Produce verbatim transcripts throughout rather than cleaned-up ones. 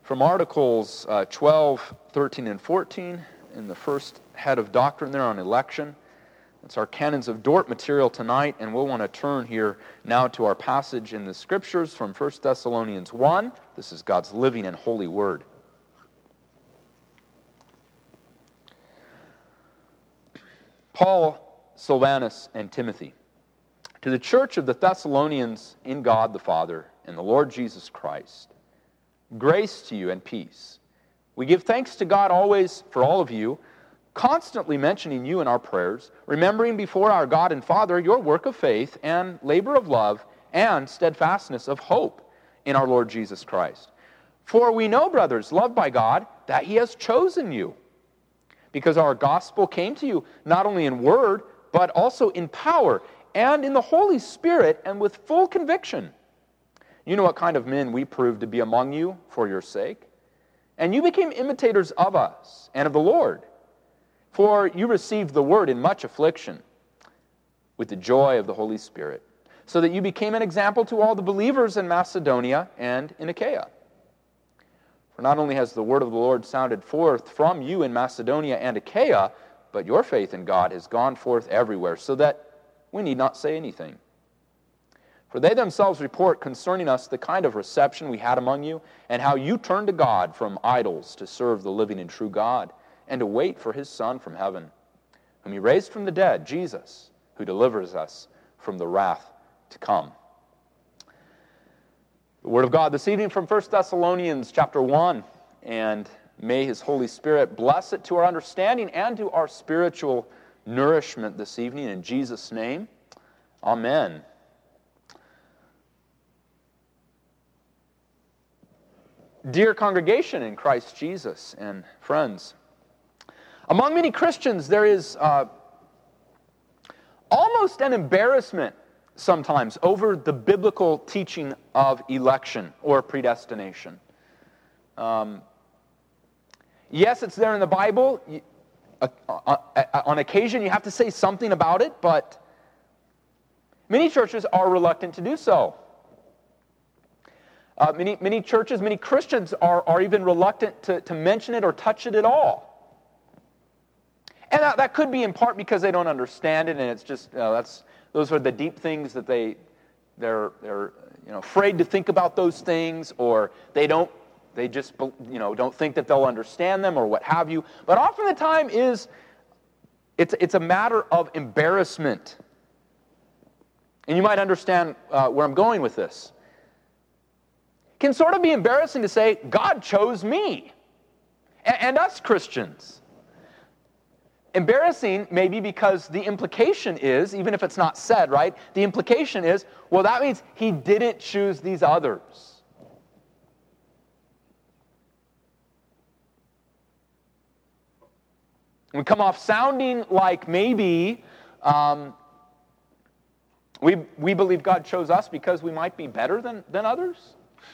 From Articles uh, twelve, thirteen, and fourteen, in the first head of doctrine there on election. It's our Canons of Dort material tonight, and we'll want to turn here now to our passage in the Scriptures from First Thessalonians one. This is God's living and holy word. Paul, Silvanus, and Timothy, to the church of the Thessalonians in God the Father and the Lord Jesus Christ, grace to you and peace. We give thanks to God always for all of you, constantly mentioning you in our prayers, remembering before our God and Father your work of faith and labor of love and steadfastness of hope in our Lord Jesus Christ. For we know, brothers, loved by God, that He has chosen you, because our gospel came to you not only in word, but also in power and in the Holy Spirit and with full conviction. You know what kind of men we proved to be among you for your sake. And you became imitators of us and of the Lord. For you received the word in much affliction with the joy of the Holy Spirit, so that you became an example to all the believers in Macedonia and in Achaia. For not only has the word of the Lord sounded forth from you in Macedonia and Achaia, but your faith in God has gone forth everywhere, so that we need not say anything. For they themselves report concerning us the kind of reception we had among you, and how you turned to God from idols to serve the living and true God, and to wait for His Son from heaven, whom He raised from the dead, Jesus, who delivers us from the wrath to come. The Word of God this evening from First Thessalonians chapter one, and may His Holy Spirit bless it to our understanding and to our spiritual nourishment this evening. In Jesus' name, amen. Dear congregation in Christ Jesus and friends, among many Christians there is uh, almost an embarrassment sometimes over the biblical teaching of election or predestination. Um, yes, it's there in the Bible. Uh, uh, uh, on occasion you have to say something about it, but many churches are reluctant to do so. Uh, many, many churches, many Christians are, are even reluctant to, to mention it or touch it at all. And that, that could be in part because they don't understand it, and it's just, you know, that's, those are the deep things that they, they're, they're you know, afraid to think about those things, or they don't, they just, you know, don't think that they'll understand them, or what have you. But often the time is, it's, it's a matter of embarrassment. And you might understand uh, where I'm going with this. It can sort of be embarrassing to say, God chose me, and, and us Christians. Embarrassing maybe because the implication is, even if it's not said, right? The implication is, well, that means He didn't choose these others. We come off sounding like maybe um, we, we believe God chose us because we might be better than, than others.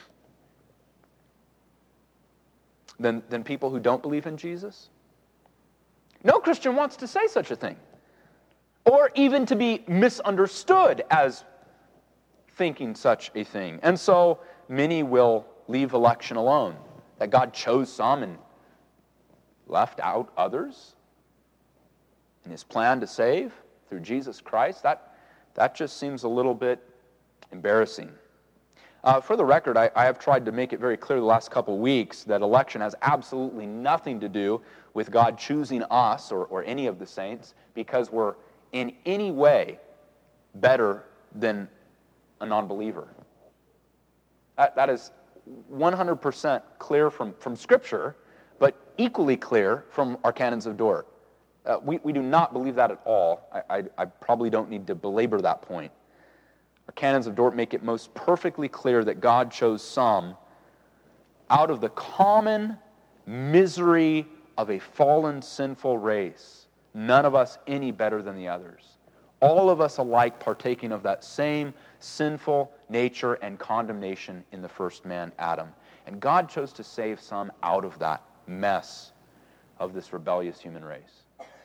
Than, than people who don't believe in Jesus. No Christian wants to say such a thing, or even to be misunderstood as thinking such a thing. And so many will leave election alone, that God chose some and left out others in His plan to save through Jesus Christ. That, that just seems a little bit embarrassing. Uh, for the record, I, I have tried to make it very clear the last couple weeks that election has absolutely nothing to do with God choosing us or, or any of the saints because we're in any way better than a non-believer. That, that is one hundred percent clear from, from Scripture, but equally clear from our canons of Dort. Uh, we, we do not believe that at all. I, I, I probably don't need to belabor that point. Our canons of Dort make it most perfectly clear that God chose some out of the common misery of a fallen, sinful race. None of us any better than the others. All of us alike partaking of that same sinful nature and condemnation in the first man, Adam. And God chose to save some out of that mess of this rebellious human race.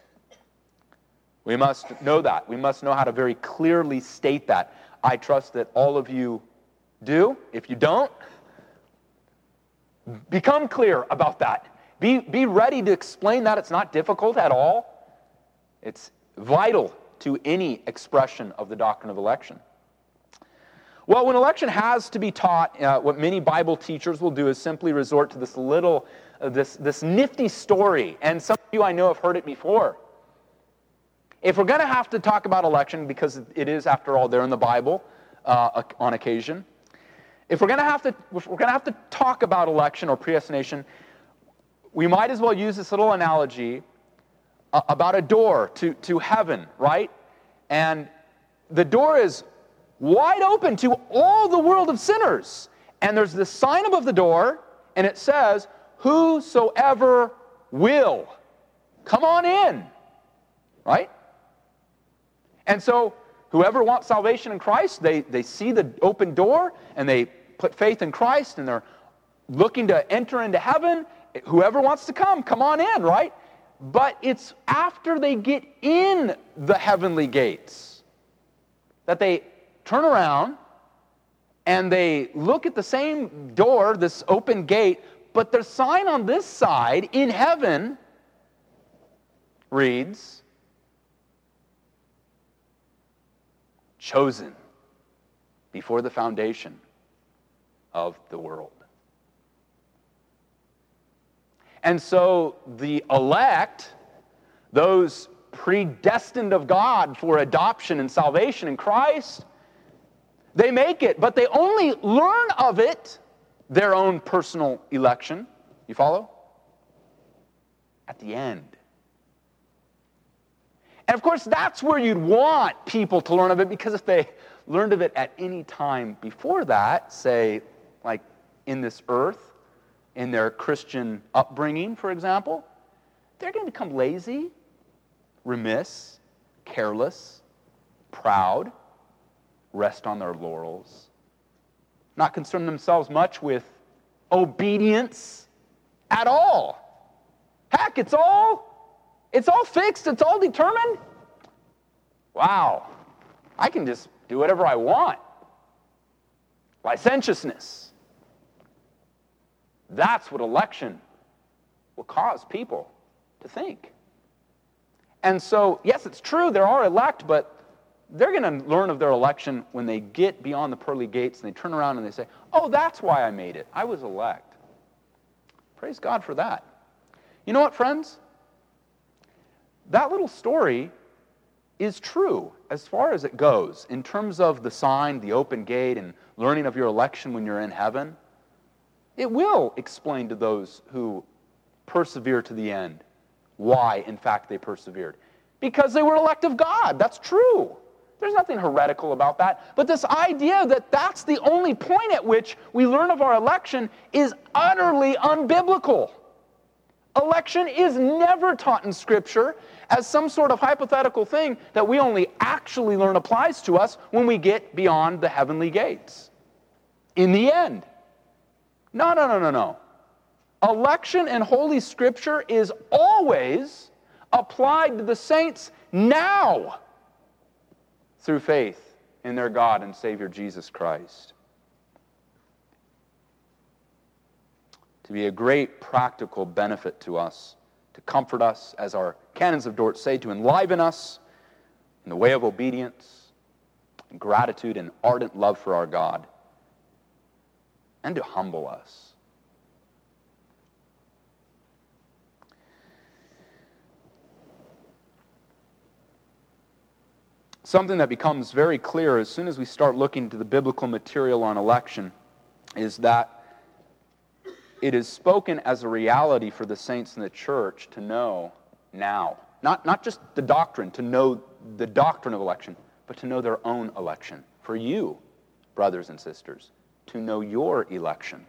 We must know that. We must know how to very clearly state that. I trust that all of you do. If you don't, Become clear about that. Be, be ready to explain that. It's not difficult at all. It's vital to any expression of the doctrine of election. Well, when election has to be taught, uh, what many Bible teachers will do is simply resort to this little, uh, this, this nifty story. And some of you I know have heard it before. If we're going to have to talk about election, because it is, after all, there in the Bible uh, on occasion, if we're going to have to, if we're going to have to talk about election or predestination, we might as well use this little analogy uh, about a door to, to heaven, right? And the door is wide open to all the world of sinners. And there's this sign above the door, and it says, whosoever will, come on in, right? And so whoever wants salvation in Christ, they, they see the open door, and they put faith in Christ, and they're looking to enter into heaven. Whoever wants to come, come on in, right? But it's after they get in the heavenly gates that they turn around and they look at the same door, this open gate, but the sign on this side in heaven reads, chosen before the foundation of the world. And so the elect, those predestined of God for adoption and salvation in Christ, they make it, but they only learn of it, their own personal election. You follow? At the end. And of course, that's where you'd want people to learn of it, because if they learned of it at any time before that, say, like in this earth, in their Christian upbringing, for example, they're going to become lazy, remiss, careless, proud, rest on their laurels, not concern themselves much with obedience at all. Heck, it's all, it's all fixed, it's all determined. Wow, I can just do whatever I want. Licentiousness. That's what election will cause people to think. And so, yes, it's true, there are elect, but they're going to learn of their election when they get beyond the pearly gates and they turn around and they say, oh, that's why I made it. I was elect. Praise God for that. You know what, friends? That little story is true as far as it goes in terms of the sign, the open gate, and learning of your election when you're in heaven. It will explain to those who persevere to the end why, in fact, they persevered. Because they were elect of God. That's true. There's nothing heretical about that. But this idea that that's the only point at which we learn of our election is utterly unbiblical. Election is never taught in Scripture as some sort of hypothetical thing that we only actually learn applies to us when we get beyond the heavenly gates. In the end. No, no, no, no, no. Election in Holy Scripture is always applied to the saints now through faith in their God and Savior Jesus Christ. To be a great practical benefit to us, to comfort us, as our canons of Dort say, to enliven us in the way of obedience, and gratitude, and ardent love for our God, and to humble us. Something that becomes very clear as soon as we start looking to the biblical material on election is that it is spoken as a reality for the saints in the church to know now. Not, not just the doctrine, to know the doctrine of election, but to know their own election. For you, brothers and sisters, to know your election.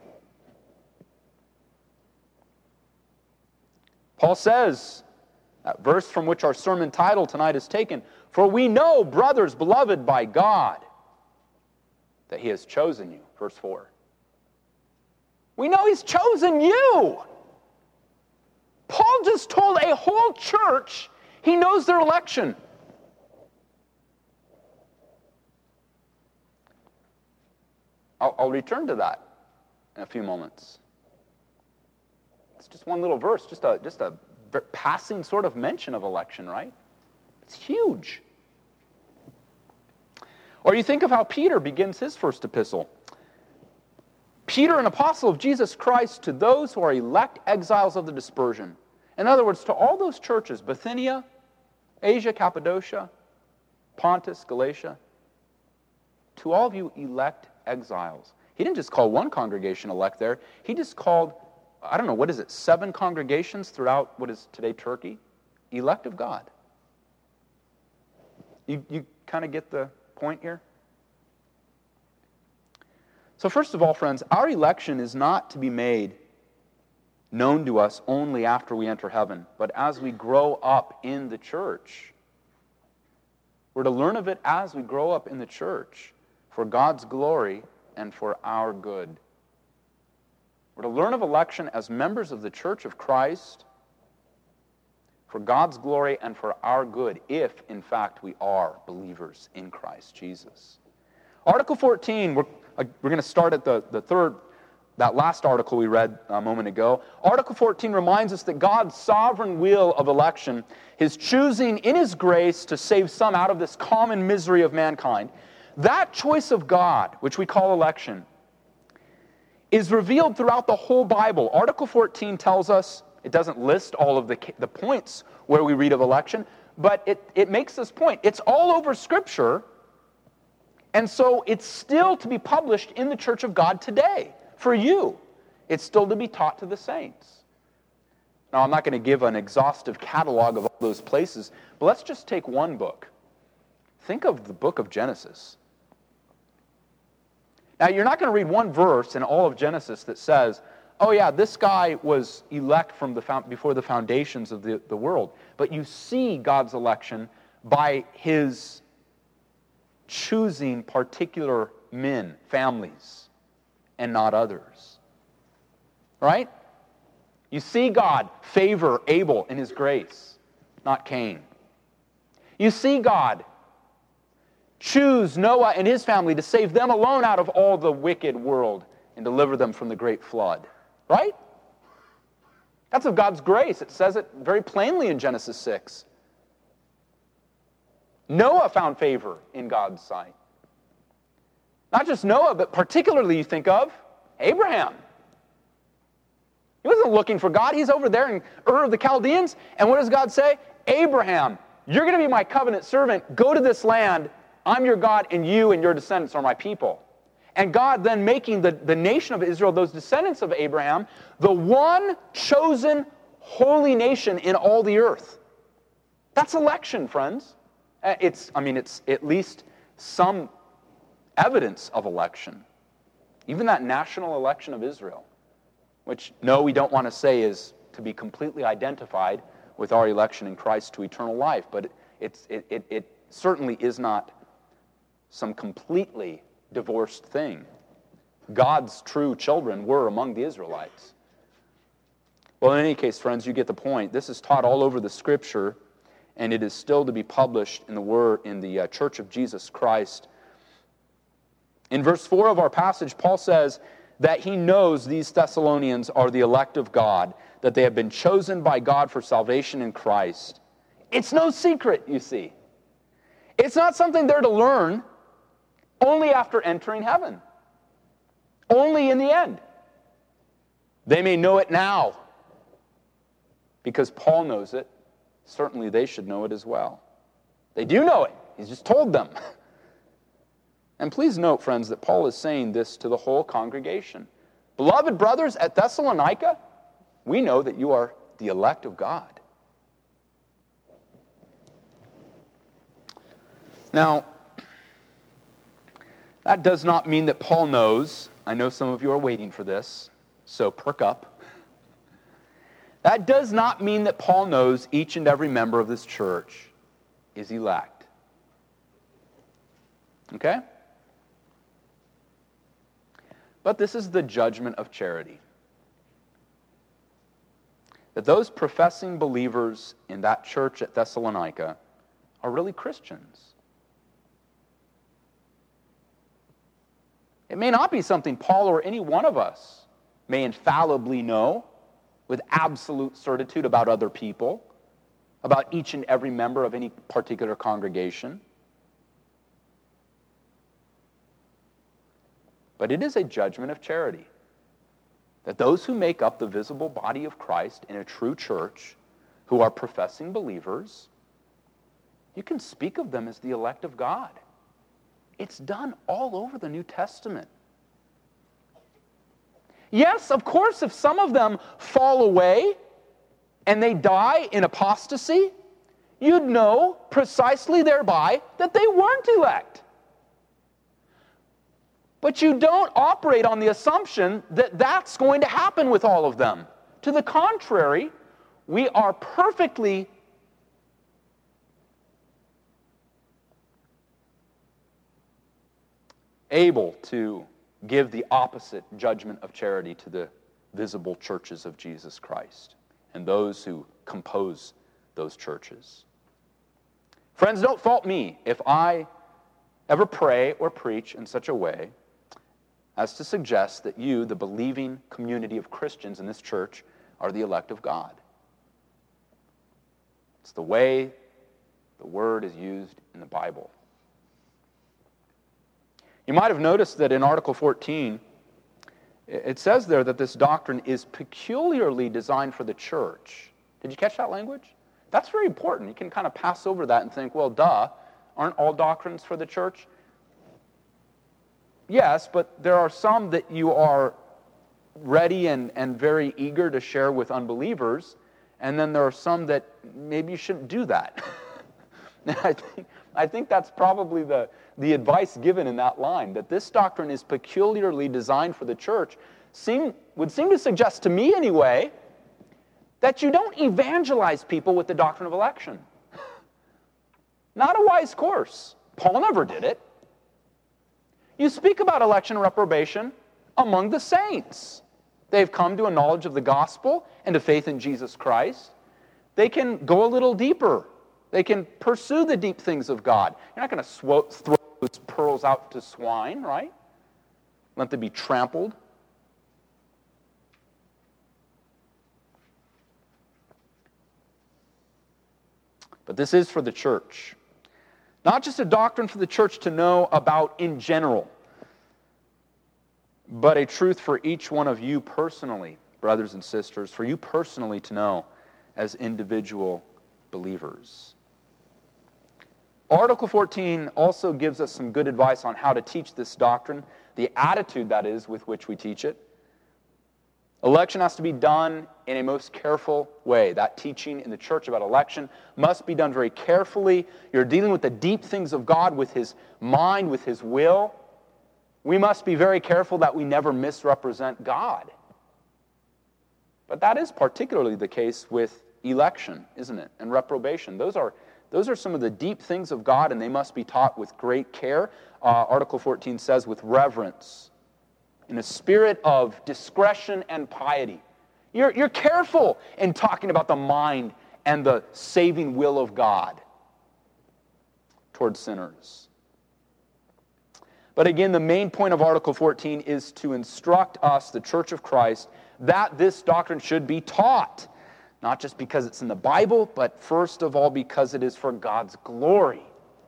Paul says, that verse from which our sermon title tonight is taken, for we know, brothers beloved by God, that He has chosen you. Verse four. We know He's chosen you. Paul just told a whole church He knows their election. I'll, I'll return to that in a few moments. It's just one little verse, just a, just a passing sort of mention of election, right? It's huge. Or you think of how Peter begins his first epistle. Peter, an apostle of Jesus Christ, to those who are elect exiles of the dispersion. In other words, to all those churches, Bithynia, Asia, Cappadocia, Pontus, Galatia, to all of you elect exiles. He didn't just call one congregation elect there. He just called, I don't know, what is it, seven congregations throughout what is today Turkey? Elect of God. You, you kind of get the point here? So first of all, friends, our election is not to be made known to us only after we enter heaven, but as we grow up in the church. We're to learn of it as we grow up in the church for God's glory and for our good. We're to learn of election as members of the Church of Christ for God's glory and for our good, if, in fact, we are believers in Christ Jesus. Article fourteen, we're, uh, we're going to start at the, the third, that last article we read a moment ago. Article fourteen reminds us that God's sovereign will of election, His choosing in His grace to save some out of this common misery of mankind, that choice of God, which we call election, is revealed throughout the whole Bible. Article fourteen tells us, it doesn't list all of the, the points where we read of election, but it, it makes this point. It's all over Scripture, and so it's still to be published in the Church of God today. For you, it's still to be taught to the saints. Now, I'm not going to give an exhaustive catalog of all those places, but let's just take one book. Think of the book of Genesis. Now, you're not going to read one verse in all of Genesis that says, oh yeah, this guy was elect from the before the foundations of the, the world. But you see God's election by His choosing particular men, families, and not others. Right? You see God favor Abel in His grace, not Cain. You see God choose Noah and his family to save them alone out of all the wicked world and deliver them from the great flood. Right? That's of God's grace. It says it very plainly in Genesis six. Noah found favor in God's sight. Not just Noah, but particularly you think of Abraham. He wasn't looking for God. He's over there in Ur of the Chaldeans. And what does God say? Abraham, you're going to be my covenant servant. Go to this land. I'm your God, and you and your descendants are my people. And God then making the, the nation of Israel, those descendants of Abraham, the one chosen holy nation in all the earth. That's election, friends. It's, I mean, it's at least some evidence of election. Even that national election of Israel, which, no, we don't want to say is to be completely identified with our election in Christ to eternal life, but it, it's, it, it, it certainly is not some completely divorced thing. God's true children were among the Israelites. Well, in any case, friends, you get the point. This is taught all over the Scripture, and it is still to be published in the Word in the uh, Church of Jesus Christ. In verse four of our passage, Paul says that he knows these Thessalonians are the elect of God, that they have been chosen by God for salvation in Christ. It's no secret, you see. It's not something they're to learn only after entering heaven. Only in the end. They may know it now. Because Paul knows it, certainly they should know it as well. They do know it. He's just told them. And please note, friends, that Paul is saying this to the whole congregation. Beloved brothers at Thessalonica, we know that you are the elect of God. Now, that does not mean that Paul knows. I know some of you are waiting for this, so perk up. That does not mean that Paul knows each and every member of this church is elect. Okay? But this is the judgment of charity. That those professing believers in that church at Thessalonica are really Christians. It may not be something Paul or any one of us may infallibly know with absolute certitude about other people, about each and every member of any particular congregation. But it is a judgment of charity that those who make up the visible body of Christ in a true church, who are professing believers, you can speak of them as the elect of God. It's done all over the New Testament. Yes, of course, if some of them fall away and they die in apostasy, you'd know precisely thereby that they weren't elect. But you don't operate on the assumption that that's going to happen with all of them. To the contrary, we are perfectly able to give the opposite judgment of charity to the visible churches of Jesus Christ and those who compose those churches. Friends, don't fault me if I ever pray or preach in such a way as to suggest that you, the believing community of Christians in this church, are the elect of God. It's the way the word is used in the Bible. You might have noticed that in Article fourteen, it says there that this doctrine is peculiarly designed for the church. Did you catch that language? That's very important. You can kind of pass over that and think, well, duh, aren't all doctrines for the church? Yes, but there are some that you are ready and, and very eager to share with unbelievers, and then there are some that maybe you shouldn't do that. I think, I think that's probably the, the advice given in that line, that this doctrine is peculiarly designed for the church, seem, would seem to suggest, to me anyway, that you don't evangelize people with the doctrine of election. Not a wise course. Paul never did it. You speak about election and reprobation among the saints. They've come to a knowledge of the gospel and to faith in Jesus Christ. They can go a little deeper. They can pursue the deep things of God. You're not going to throw those pearls out to swine, right? Let them be trampled. But this is for the church. Not just a doctrine for the church to know about in general, but a truth for each one of you personally, brothers and sisters, for you personally to know as individual believers. Article fourteen also gives us some good advice on how to teach this doctrine, the attitude, that is, with which we teach it. Election has to be done in a most careful way. That teaching in the church about election must be done very carefully. You're dealing with the deep things of God, with His mind, with His will. We must be very careful that we never misrepresent God. But that is particularly the case with election, isn't it? And reprobation. Those are, those are some of the deep things of God, and they must be taught with great care. Uh, Article fourteen says with reverence, in a spirit of discretion and piety. You're, you're careful in talking about the mind and the saving will of God towards sinners. But again, the main point of Article fourteen is to instruct us, the Church of Christ, that this doctrine should be taught. Not just because it's in the Bible, but first of all because it is for God's glory.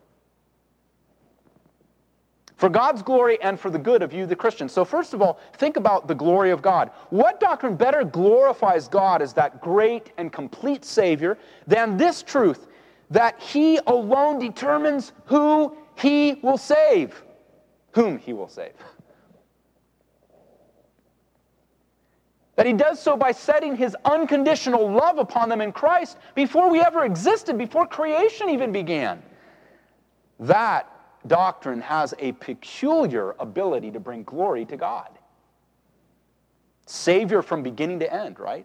For God's glory and for the good of you, the Christians. So first of all, think about the glory of God. What doctrine better glorifies God as that great and complete Savior than this truth, that He alone determines who He will save, whom He will save. That He does so by setting His unconditional love upon them in Christ before we ever existed, before creation even began. That doctrine has a peculiar ability to bring glory to God. Savior from beginning to end, right?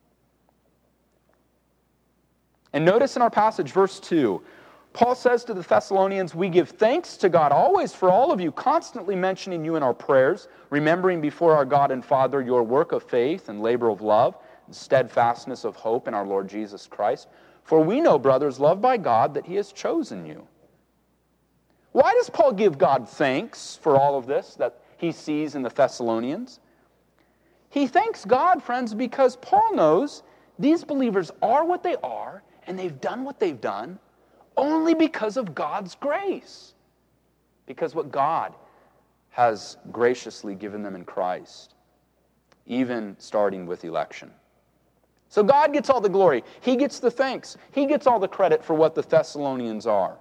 And notice in our passage, verse two, Paul says to the Thessalonians, we give thanks to God always for all of you, constantly mentioning you in our prayers, remembering before our God and Father your work of faith and labor of love, and steadfastness of hope in our Lord Jesus Christ. For we know, brothers, loved by God, that He has chosen you. Why does Paul give God thanks for all of this that he sees in the Thessalonians? He thanks God, friends, because Paul knows these believers are what they are, and they've done what they've done only because of God's grace. Because what God has graciously given them in Christ, even starting with election. So God gets all the glory. He gets the thanks. He gets all the credit for what the Thessalonians are.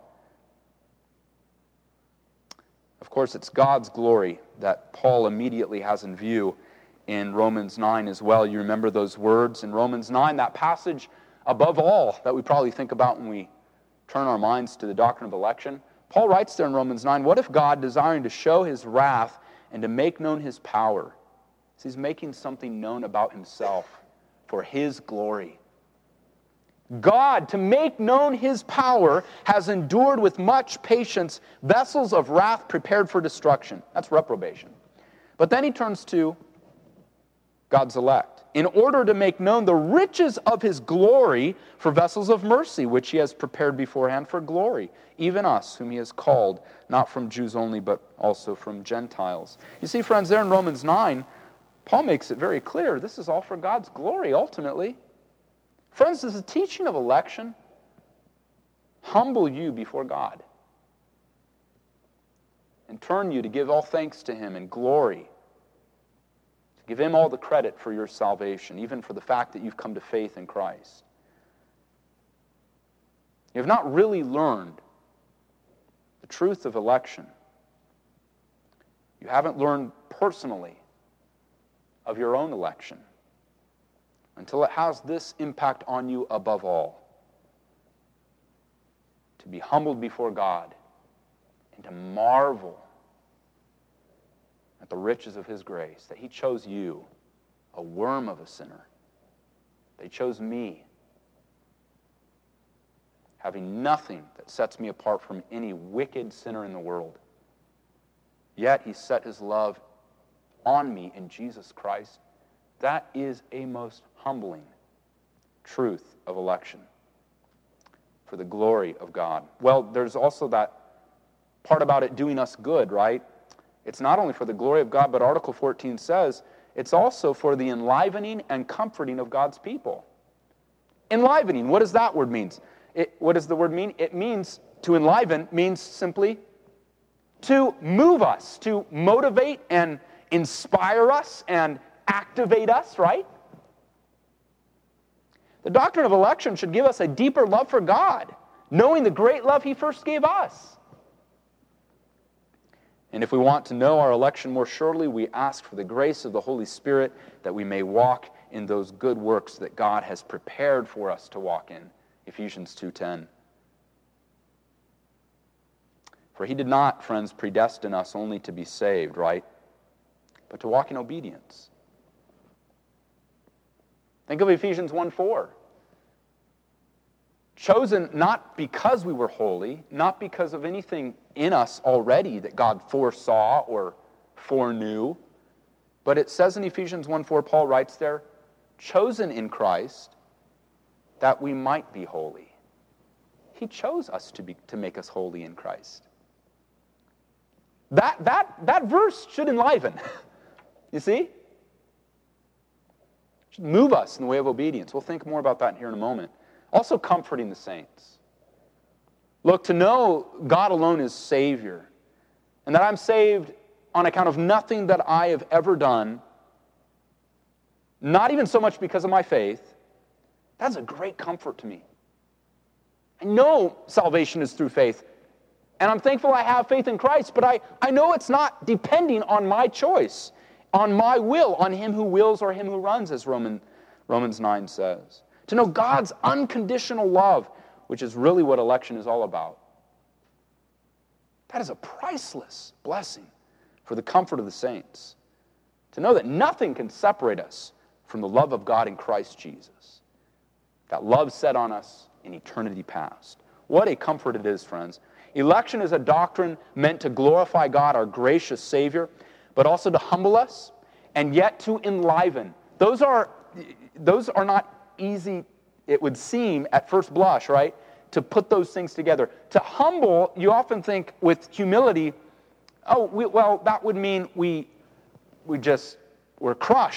Of course, it's God's glory that Paul immediately has in view in Romans nine as well. You remember those words in Romans nine, that passage above all that we probably think about when we turn our minds to the doctrine of election. Paul writes there in Romans nine, what if God, desiring to show his wrath and to make known his power, so he's making something known about himself for his glory. God, to make known his power, has endured with much patience vessels of wrath prepared for destruction. That's reprobation. But then he turns to God's elect, in order to make known the riches of his glory for vessels of mercy, which he has prepared beforehand for glory, even us, whom he has called, not from Jews only, but also from Gentiles. You see, friends, there in Romans nine, Paul makes it very clear, this is all for God's glory, ultimately. Friends, does the teaching of election humble you before God and turn you to give all thanks to him and glory, to give him all the credit for your salvation, even for the fact that you've come to faith in Christ? You have not really learned the truth of election. You haven't learned personally of your own election until it has this impact on you above all. To be humbled before God and to marvel at the riches of his grace, that he chose you, a worm of a sinner. They chose me, having nothing that sets me apart from any wicked sinner in the world. Yet he set his love on me in Jesus Christ. That is a most humbling truth of election for the glory of God. Well, there's also that part about it doing us good, right? It's not only for the glory of God, but Article fourteen says it's also for the enlivening and comforting of God's people. Enlivening, what does that word mean? It, what does the word mean? It means, to enliven means simply to move us, to motivate and inspire us and activate us, right? The doctrine of election should give us a deeper love for God, knowing the great love he first gave us. And if we want to know our election more surely, we ask for the grace of the Holy Spirit that we may walk in those good works that God has prepared for us to walk in. Ephesians two ten. For he did not, friends, predestine us only to be saved, right? But to walk in obedience. Think of Ephesians one four. Chosen not because we were holy, not because of anything in us already that God foresaw or foreknew, but it says in Ephesians one four, Paul writes there, chosen in Christ that we might be holy. He chose us to be to make us holy in Christ. That, that, that verse should enliven. You see? It should move us in the way of obedience. We'll think more about that here in a moment. Also comforting the saints. Look, to know God alone is Savior, and that I'm saved on account of nothing that I have ever done, not even so much because of my faith, that's a great comfort to me. I know salvation is through faith, and I'm thankful I have faith in Christ, but I, I know it's not depending on my choice, on my will, on him who wills or him who runs, as Roman, Romans nine says. To know God's unconditional love, which is really what election is all about. That is a priceless blessing for the comfort of the saints. To know that nothing can separate us from the love of God in Christ Jesus. That love set on us in eternity past. What a comfort it is, friends. Election is a doctrine meant to glorify God, our gracious Savior, but also to humble us and yet to enliven. Those are, those are not easy, it would seem at first blush, right? To put those things together. To humble, you often think with humility, oh, we, well, that would mean we, we just, we're crushed.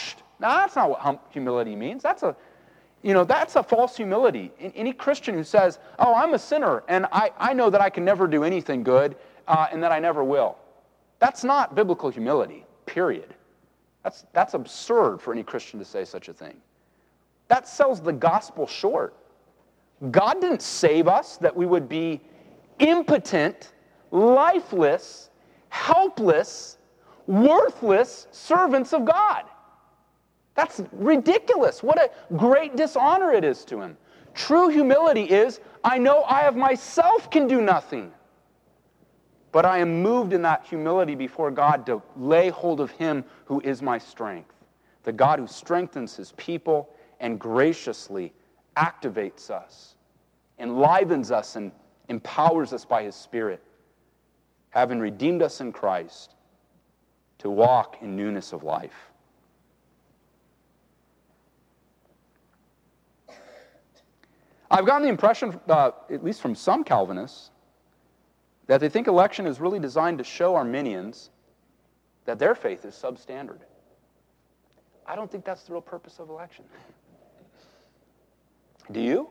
Now, that's not what hum- humility means. That's a, you know, that's a false humility. Any Christian who says, oh, I'm a sinner, and I, I know that I can never do anything good, uh, and that I never will. That's not biblical humility, period. That's, that's absurd for any Christian to say such a thing. That sells the gospel short. God didn't save us that we would be impotent, lifeless, helpless, worthless servants of God. That's ridiculous. What a great dishonor it is to Him. True humility is, I know I of myself can do nothing, but I am moved in that humility before God to lay hold of Him who is my strength, the God who strengthens His people and graciously activates us, enlivens us, and empowers us by His Spirit, having redeemed us in Christ to walk in newness of life. I've gotten the impression, uh, at least from some Calvinists, that they think election is really designed to show Arminians that their faith is substandard. I don't think that's the real purpose of election. Do you?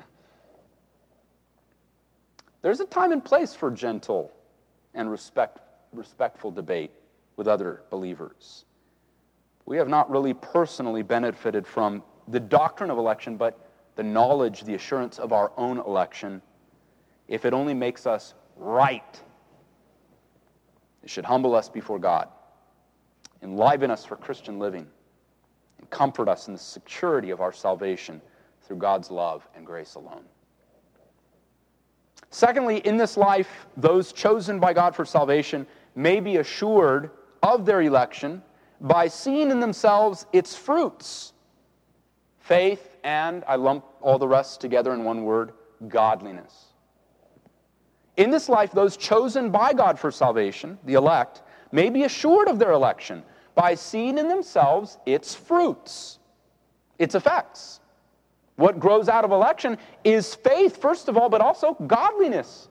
There's a time and place for gentle and respect, respectful debate with other believers. We have not really personally benefited from the doctrine of election, but the knowledge, the assurance of our own election, if it only makes us right. It should humble us before God, enliven us for Christian living, and comfort us in the security of our salvation through God's love and grace alone. Secondly, in this life, those chosen by God for salvation may be assured of their election by seeing in themselves its fruits. Faith and, I lump all the rest together in one word, godliness. In this life, those chosen by God for salvation, the elect, may be assured of their election by seeing in themselves its fruits, its effects. What grows out of election is faith, first of all, but also godliness.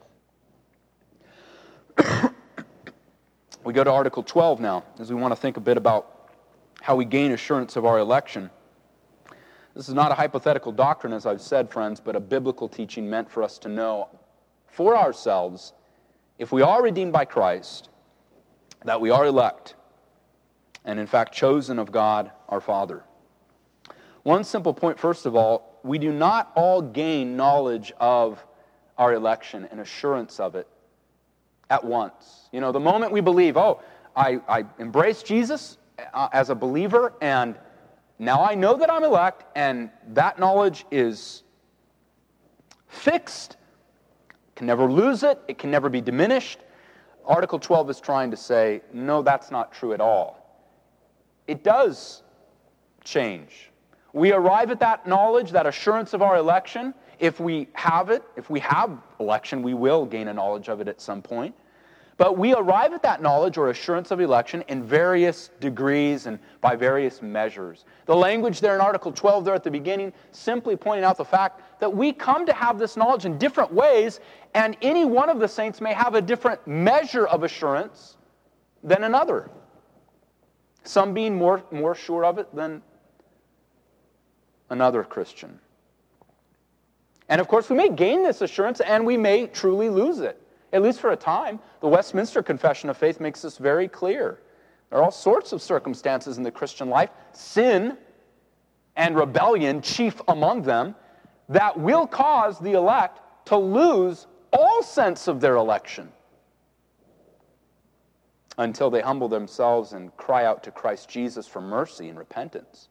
We go to Article twelve now, as we want to think a bit about how we gain assurance of our election. This is not a hypothetical doctrine, as I've said, friends, but a biblical teaching meant for us to know for ourselves, if we are redeemed by Christ, that we are elect, and in fact chosen of God our Father. One simple point, first of all, we do not all gain knowledge of our election and assurance of it at once. You know, the moment we believe, oh, I, I embrace Jesus uh, as a believer, and now I know that I'm elect, and that knowledge is fixed, can never lose it, it can never be diminished. Article twelve is trying to say, no, that's not true at all. It does change. We arrive at that knowledge, that assurance of our election. If we have it, if we have election, we will gain a knowledge of it at some point. But we arrive at that knowledge or assurance of election in various degrees and by various measures. The language there in Article twelve there at the beginning simply pointing out the fact that we come to have this knowledge in different ways, and any one of the saints may have a different measure of assurance than another. Some being more, more sure of it than another Christian. And of course, we may gain this assurance and we may truly lose it, at least for a time. The Westminster Confession of Faith makes this very clear. There are all sorts of circumstances in the Christian life, sin and rebellion chief among them, that will cause the elect to lose all sense of their election until they humble themselves and cry out to Christ Jesus for mercy and repentance.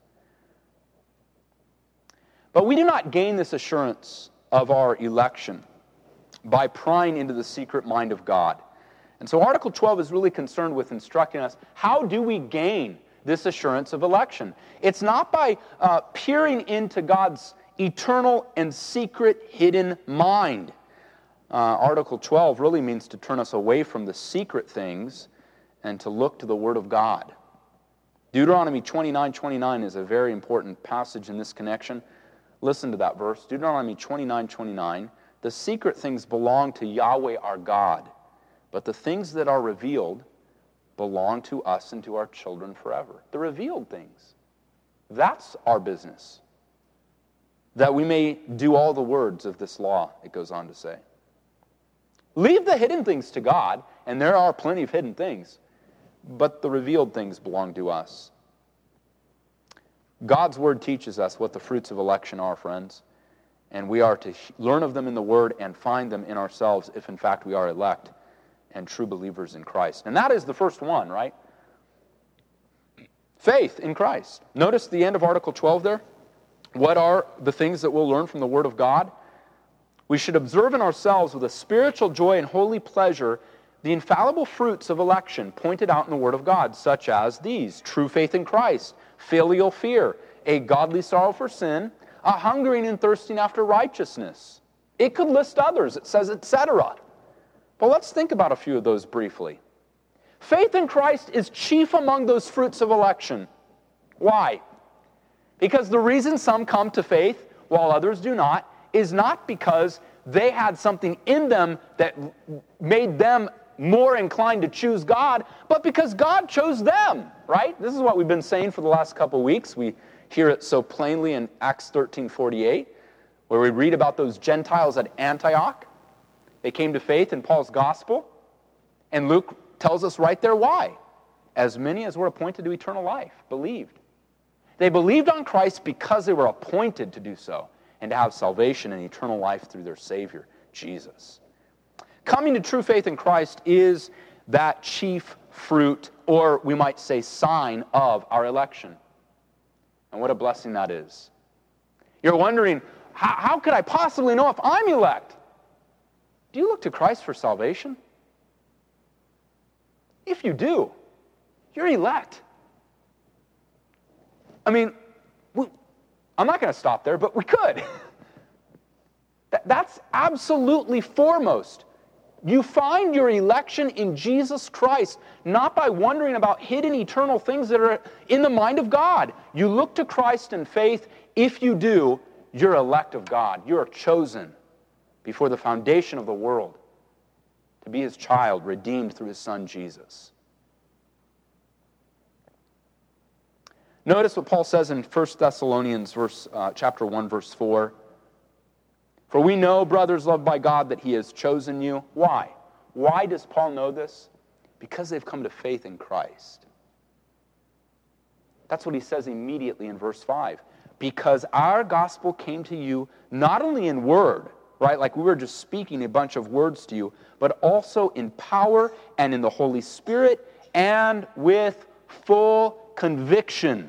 But we do not gain this assurance of our election by prying into the secret mind of God. And so Article twelve is really concerned with instructing us, how do we gain this assurance of election? It's not by uh, peering into God's eternal and secret hidden mind. Uh, Article twelve really means to turn us away from the secret things and to look to the Word of God. Deuteronomy twenty-nine twenty-nine is a very important passage in this connection. Listen to that verse, Deuteronomy twenty-nine twenty-nine. The secret things belong to Yahweh our God, but the things that are revealed belong to us and to our children forever. The revealed things. That's our business. That we may do all the words of this law, it goes on to say. Leave the hidden things to God, and there are plenty of hidden things, but the revealed things belong to us. God's Word teaches us what the fruits of election are, friends, and we are to learn of them in the Word and find them in ourselves if in fact we are elect and true believers in Christ. And that is the first one, right? Faith in Christ. Notice the end of Article twelve there. What are the things that we'll learn from the Word of God? We should observe in ourselves with a spiritual joy and holy pleasure the infallible fruits of election pointed out in the Word of God, such as these: true faith in Christ, filial fear, a godly sorrow for sin, a hungering and thirsting after righteousness. It could list others. It says et cetera. But let's think about a few of those briefly. Faith in Christ is chief among those fruits of election. Why? Because the reason some come to faith while others do not is not because they had something in them that made them more inclined to choose God, but because God chose them, right? This is what we've been saying for the last couple weeks. We hear it so plainly in Acts thirteen forty-eight, where we read about those Gentiles at Antioch. They came to faith in Paul's gospel, and Luke tells us right there why. As many as were appointed to eternal life believed. They believed on Christ because they were appointed to do so and to have salvation and eternal life through their Savior, Jesus. Coming to true faith in Christ is that chief fruit, or we might say sign, of our election. And what a blessing that is. You're wondering, how, how could I possibly know if I'm elect? Do you look to Christ for salvation? If you do, you're elect. I mean, we, I'm not going to stop there, but we could. that, that's absolutely foremost. You find your election in Jesus Christ, not by wondering about hidden eternal things that are in the mind of God. You look to Christ in faith. If you do, you're elect of God. You are chosen before the foundation of the world to be His child, redeemed through His Son, Jesus. Notice what Paul says in First Thessalonians verse, uh, chapter one, verse four. For we know, brothers loved by God, that He has chosen you. Why? Why does Paul know this? Because they've come to faith in Christ. That's what he says immediately in verse five. Because our gospel came to you not only in word, right, like we were just speaking a bunch of words to you, but also in power and in the Holy Spirit and with full conviction.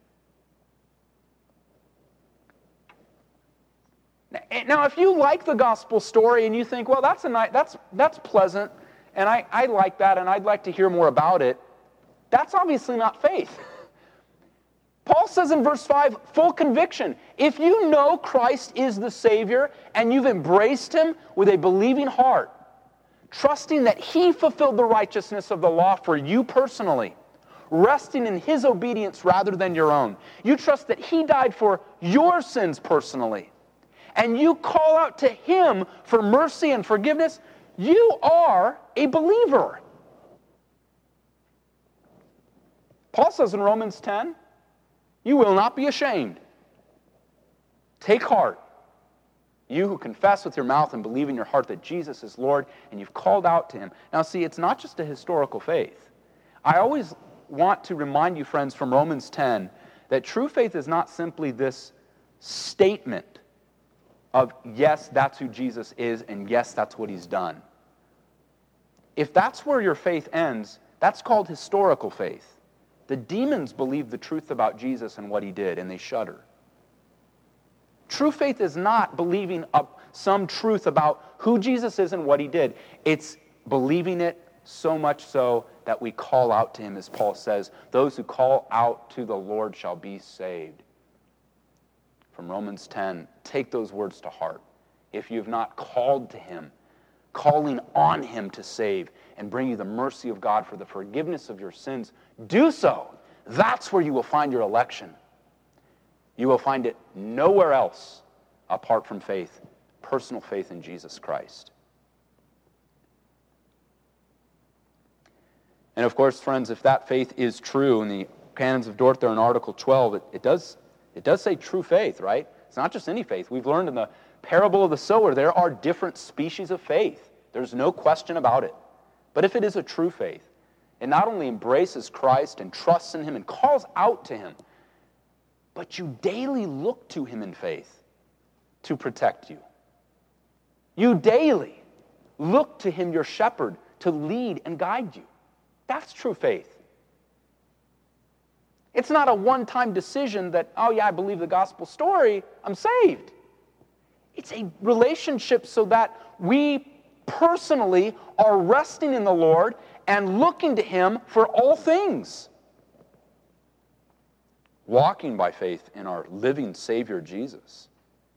Now, if you like the gospel story and you think, well, that's a nice, that's that's pleasant, and I, I like that, and I'd like to hear more about it, that's obviously not faith. Paul says in verse five, full conviction. If you know Christ is the Savior and you've embraced Him with a believing heart, trusting that He fulfilled the righteousness of the law for you personally, resting in His obedience rather than your own, you trust that He died for your sins personally, and you call out to Him for mercy and forgiveness, you are a believer. Paul says in Romans ten, you will not be ashamed. Take heart, you who confess with your mouth and believe in your heart that Jesus is Lord, and you've called out to Him. Now see, it's not just a historical faith. I always want to remind you, friends, from Romans ten, that true faith is not simply this statement of, yes, that's who Jesus is, and yes, that's what He's done. If that's where your faith ends, that's called historical faith. The demons believe the truth about Jesus and what He did, and they shudder. True faith is not believing up some truth about who Jesus is and what He did. It's believing it so much so that we call out to Him, as Paul says, those who call out to the Lord shall be saved. From Romans ten, take those words to heart. If you have not called to Him, calling on Him to save and bring you the mercy of God for the forgiveness of your sins, do so. That's where you will find your election. You will find it nowhere else apart from faith, personal faith in Jesus Christ. And of course, friends, if that faith is true and the Canons of Dort there in Article twelve, it, it, does, it does say true faith, right? It's not just any faith. We've learned in the parable of the sower, there are different species of faith. There's no question about it. But if it is a true faith, it not only embraces Christ and trusts in Him and calls out to Him, but you daily look to Him in faith to protect you. You daily look to Him, your shepherd, to lead and guide you. That's true faith. It's not a one-time decision that, oh yeah, I believe the gospel story, I'm saved. It's a relationship so that we personally are resting in the Lord and looking to Him for all things. Walking by faith in our living Savior Jesus.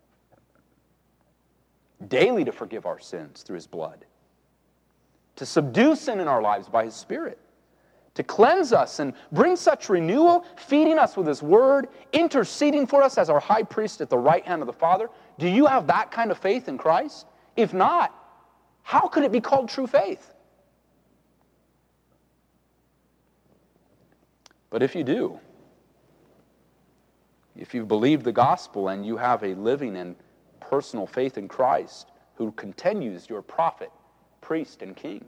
Daily to forgive our sins through His blood. To subdue sin in our lives by His Spirit. To cleanse us and bring such renewal, feeding us with His Word, interceding for us as our high priest at the right hand of the Father. Do you have that kind of faith in Christ? If not, how could it be called true faith? But if you do, if you've believed the gospel and you have a living and personal faith in Christ, who continues your prophet, priest, and king,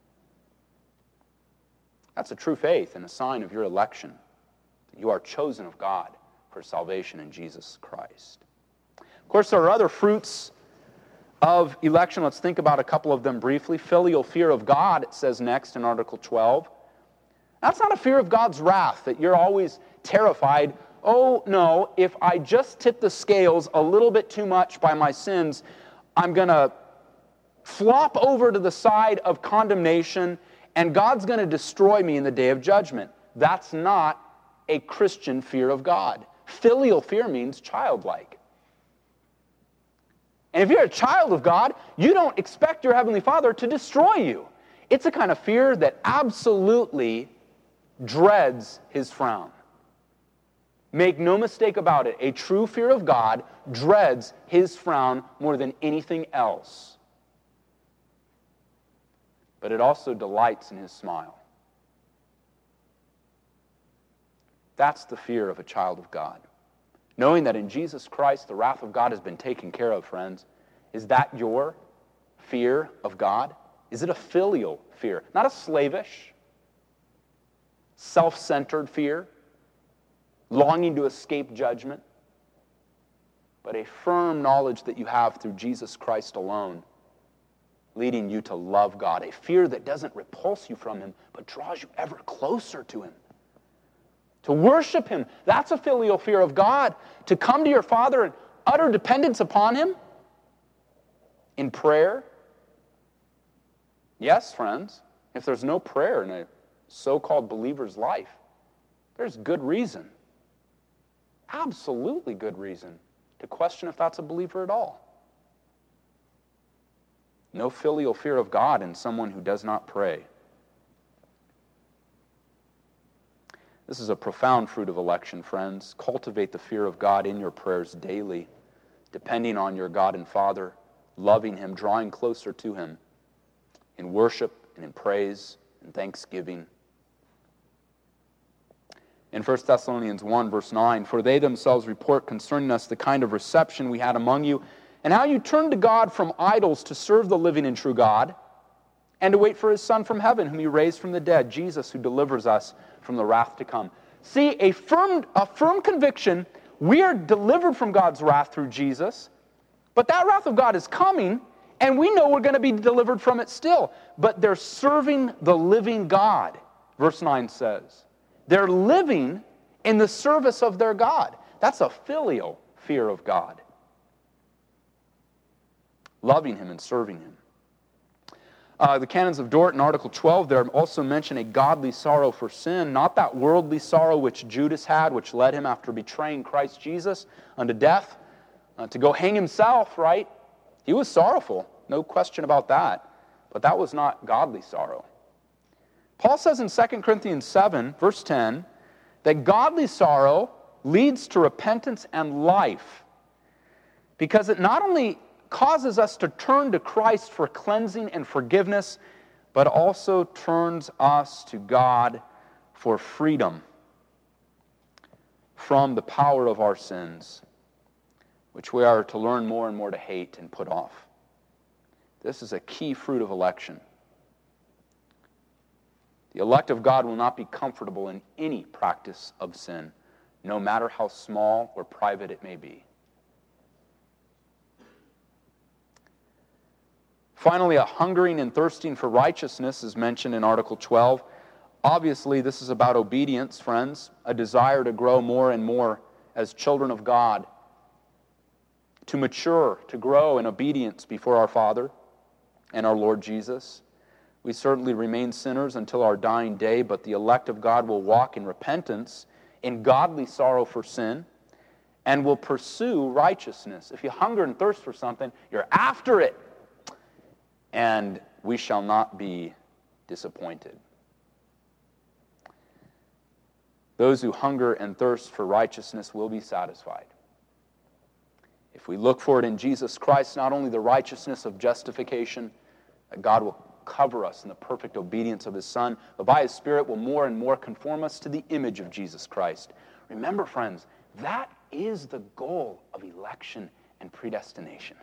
that's a true faith and a sign of your election. You are chosen of God for salvation in Jesus Christ. Of course, there are other fruits of election. Let's think about a couple of them briefly. Filial fear of God, it says next in Article twelve. That's not a fear of God's wrath, that you're always terrified. Oh, no, if I just tip the scales a little bit too much by my sins, I'm going to flop over to the side of condemnation, and God's going to destroy me in the day of judgment. That's not a Christian fear of God. Filial fear means childlike. And if you're a child of God, you don't expect your Heavenly Father to destroy you. It's a kind of fear that absolutely dreads His frown. Make no mistake about it, a true fear of God dreads His frown more than anything else. But it also delights in His smile. That's the fear of a child of God. Knowing that in Jesus Christ the wrath of God has been taken care of, friends. Is that your fear of God? Is it a filial fear? Not a slavish, self-centered fear, longing to escape judgment, but a firm knowledge that you have through Jesus Christ alone, leading you to love God. A fear that doesn't repulse you from Him, but draws you ever closer to Him. To worship Him, that's a filial fear of God. To come to your Father in utter dependence upon Him in prayer. Yes, friends, if there's no prayer in a so-called believer's life, there's good reason, absolutely good reason, to question if that's a believer at all. No filial fear of God in someone who does not pray. This is a profound fruit of election, friends. Cultivate the fear of God in your prayers daily, depending on your God and Father, loving Him, drawing closer to Him in worship and in praise and thanksgiving. In First Thessalonians one, verse nine, for they themselves report concerning us the kind of reception we had among you, and how you turned to God from idols to serve the living and true God, and to wait for His Son from heaven, whom He raised from the dead, Jesus, who delivers us from the wrath to come. See, a firm, a firm conviction, we are delivered from God's wrath through Jesus, but that wrath of God is coming, and we know we're going to be delivered from it still. But they're serving the living God, verse nine says. They're living in the service of their God. That's a filial fear of God. Loving Him and serving Him. Uh, the Canons of Dort in Article twelve there also mention a godly sorrow for sin, not that worldly sorrow which Judas had, which led him after betraying Christ Jesus unto death, uh, to go hang himself, right? He was sorrowful, no question about that, but that was not godly sorrow. Paul says in Second Corinthians seven, verse ten, that godly sorrow leads to repentance and life, because it not only causes us to turn to Christ for cleansing and forgiveness, but also turns us to God for freedom. from the power of our sins, which we are to learn more and more to hate and put off. This is a key fruit of election. The elect of God will not be comfortable in any practice of sin, no matter how small or private it may be. Finally, a hungering and thirsting for righteousness is mentioned in Article twelve. Obviously, this is about obedience, friends, a desire to grow more and more as children of God, to mature, to grow in obedience before our Father and our Lord Jesus. We certainly remain sinners until our dying day, but the elect of God will walk in repentance, in godly sorrow for sin, and will pursue righteousness. If you hunger and thirst for something, you're after it. And we shall not be disappointed. Those who hunger and thirst for righteousness will be satisfied. If we look for it in Jesus Christ, not only the righteousness of justification, that God will cover us in the perfect obedience of His Son, but by His Spirit will more and more conform us to the image of Jesus Christ. Remember, friends, that is the goal of election and predestination.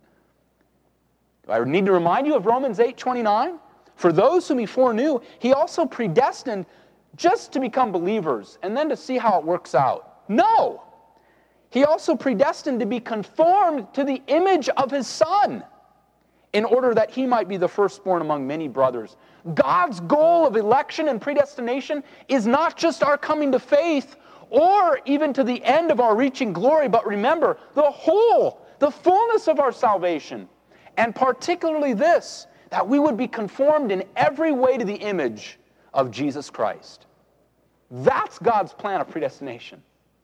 Do I need to remind you of Romans eight twenty-nine? For those whom He foreknew, He also predestined just to become believers and then to see how it works out. No! He also predestined to be conformed to the image of His Son, in order that He might be the firstborn among many brothers. God's goal of election and predestination is not just our coming to faith or even to the end of our reaching glory, but remember, the whole, the fullness of our salvation, and particularly this, that we would be conformed in every way to the image of Jesus Christ. That's God's plan of predestination.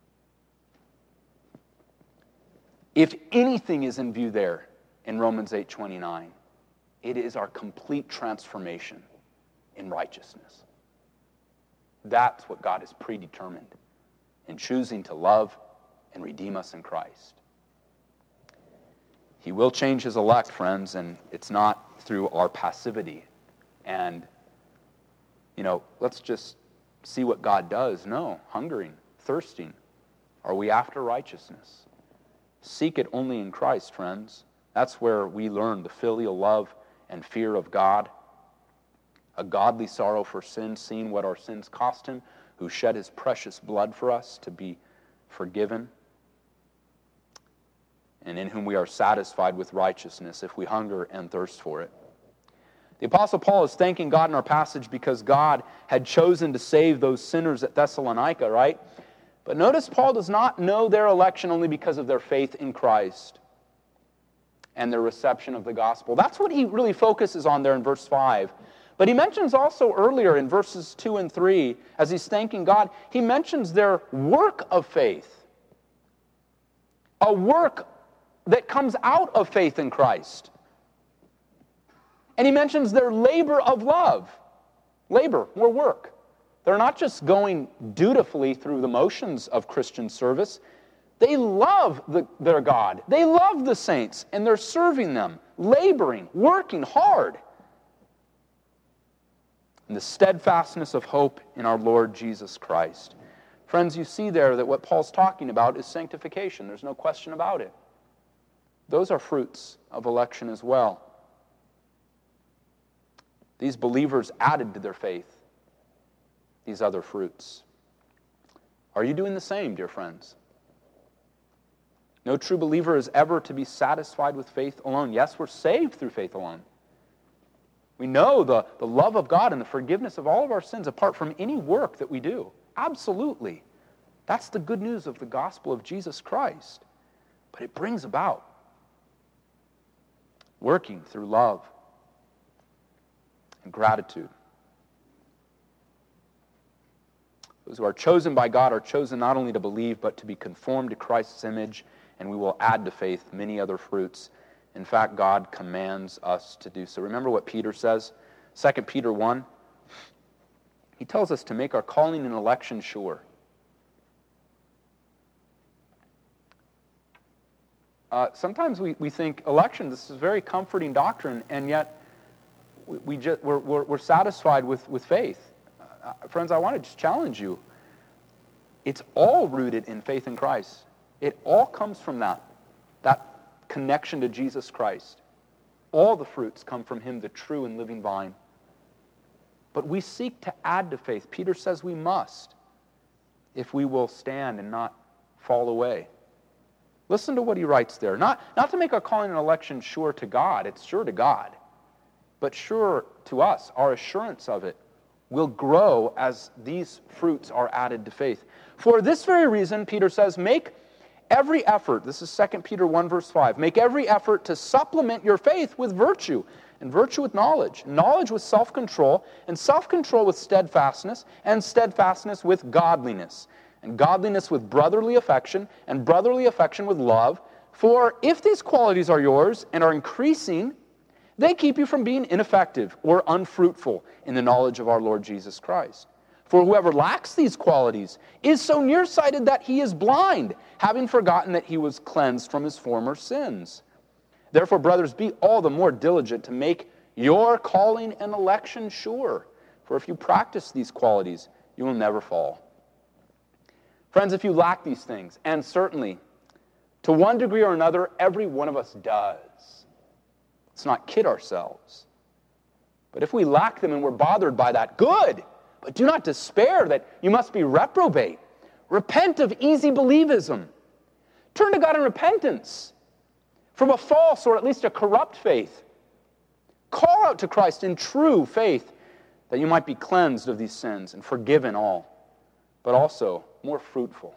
If anything is in view there in Romans eight twenty-nine, it is our complete transformation in righteousness. That's what God has predetermined in choosing to love and redeem us in Christ. He will change His elect, friends, and it's not through our passivity. And, you know, let's just see what God does. No, hungering, thirsting. Are we after righteousness? Seek it only in Christ, friends. That's where we learn the filial love and fear of God, a godly sorrow for sin, seeing what our sins cost Him, who shed His precious blood for us to be forgiven, and in whom we are satisfied with righteousness if we hunger and thirst for it. The Apostle Paul is thanking God in our passage because God had chosen to save those sinners at Thessalonica, right? But notice Paul does not know their election only because of their faith in Christ and their reception of the gospel. That's what he really focuses on there in verse five. But he mentions also earlier in verses two and three, as he's thanking God, he mentions their work of faith. A work that comes out of faith in Christ. And he mentions their labor of love. Labor, more work. They're not just going dutifully through the motions of Christian service. They love the, their God. They love the saints, and they're serving them, laboring, working hard. And the steadfastness of hope in our Lord Jesus Christ. Friends, you see there that what Paul's talking about is sanctification. There's no question about it. Those are fruits of election as well. These believers added to their faith these other fruits. Are you doing the same, dear friends? No true believer is ever to be satisfied with faith alone. Yes, we're saved through faith alone. We know the, the love of God and the forgiveness of all of our sins apart from any work that we do. Absolutely. That's the good news of the gospel of Jesus Christ. But it brings about working through love and gratitude. Those who are chosen by God are chosen not only to believe, but to be conformed to Christ's image, and we will add to faith many other fruits. In fact, God commands us to do so. Remember what Peter says? Second Peter one. He tells us to make our calling and election sure. Uh, sometimes we, we think election, this is very comforting doctrine, and yet we, we just, we're, we're, we're satisfied with, with faith. Uh, friends, I want to just challenge you. it's all rooted in faith in Christ. It all comes from that, that connection to Jesus Christ. All the fruits come from him, the true and living vine. But we seek to add to faith. Peter says we must, if we will stand and not fall away. Listen to what he writes there. Not, not to make our calling and election sure to God, it's sure to God, but sure to us. Our assurance of it will grow as these fruits are added to faith. For this very reason, Peter says, make every effort, this is Second Peter one verse five, make every effort to supplement your faith with virtue, and virtue with knowledge, knowledge with self-control, and self-control with steadfastness, and steadfastness with godliness, and godliness with brotherly affection, and brotherly affection with love. For if these qualities are yours and are increasing, they keep you from being ineffective or unfruitful in the knowledge of our Lord Jesus Christ. For whoever lacks these qualities is so nearsighted that he is blind, having forgotten that he was cleansed from his former sins. Therefore, brothers, be all the more diligent to make your calling and election sure. For if you practice these qualities, you will never fall. Friends, if you lack these things, and certainly, to one degree or another, every one of us does. Let's not kid ourselves. But if we lack them and we're bothered by that, good. But do not despair that you must be reprobate. Repent of easy believism. Turn to God in repentance from a false or at least a corrupt faith. Call out to Christ in true faith that you might be cleansed of these sins and forgiven all, but also more fruitful.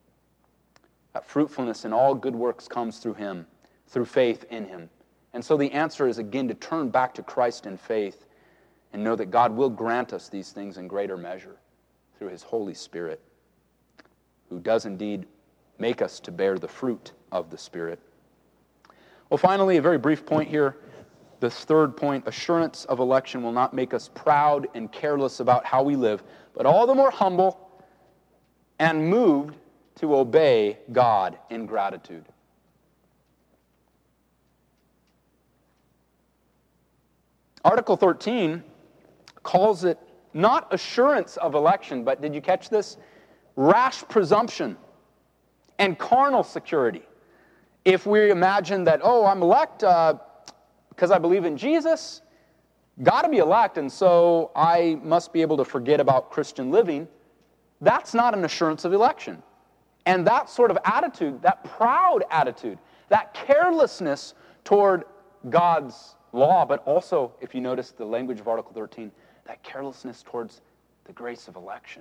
That fruitfulness in all good works comes through him, through faith in him. And so the answer is again to turn back to Christ in faith and know that God will grant us these things in greater measure through his Holy Spirit, who does indeed make us to bear the fruit of the Spirit. Well, finally, a very brief point here. This third point, assurance of election will not make us proud and careless about how we live, but all the more humble and moved to obey God in gratitude. Article thirteen calls it not assurance of election, but did you catch this? Rash presumption and carnal security. If we imagine that, oh, I'm elect uh, because I believe in Jesus, got to be elect, and so I must be able to forget about Christian living, that's not an assurance of election. And that sort of attitude, that proud attitude, that carelessness toward God's law, but also, if you notice the language of Article thirteen, that carelessness towards the grace of election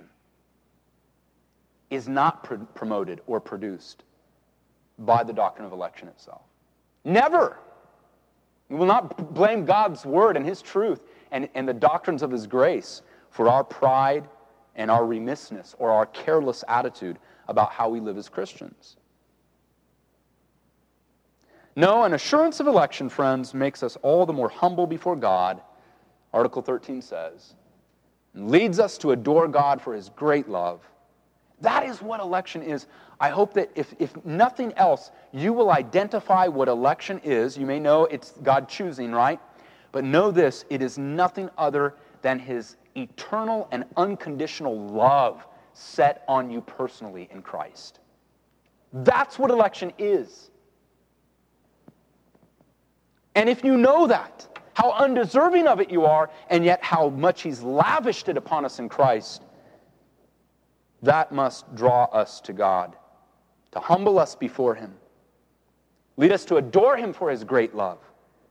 is not pr- promoted or produced by the doctrine of election itself. Never. We will not blame God's word and his truth and, and the doctrines of his grace for our pride and our remissness or our careless attitude about how we live as Christians. No, an assurance of election, friends, makes us all the more humble before God, Article thirteen says, and leads us to adore God for his great love. That is what election is. I hope that if, if nothing else, you will identify what election is. You may know it's God choosing, right? But know this, it is nothing other than his eternal and unconditional love set on you personally in Christ. That's what election is. And if you know that, how undeserving of it you are, and yet how much he's lavished it upon us in Christ, that must draw us to God, to humble us before him, lead us to adore him for his great love,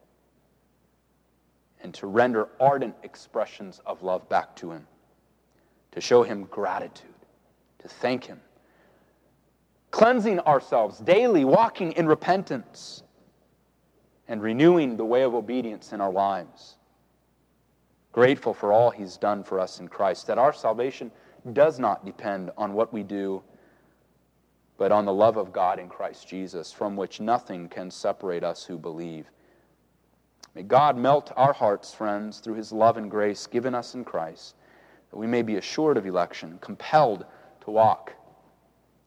and to render ardent expressions of love back to him, to show him gratitude, to thank him, cleansing ourselves daily, walking in repentance, and renewing the way of obedience in our lives. Grateful for all he's done for us in Christ, that our salvation does not depend on what we do, but on the love of God in Christ Jesus, from which nothing can separate us who believe. May God melt our hearts, friends, through his love and grace given us in Christ, that we may be assured of election, compelled to walk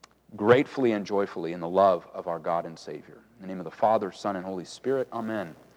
gratefully and joyfully in the love of our God and Savior. In the name of the Father, Son, and Holy Spirit, amen.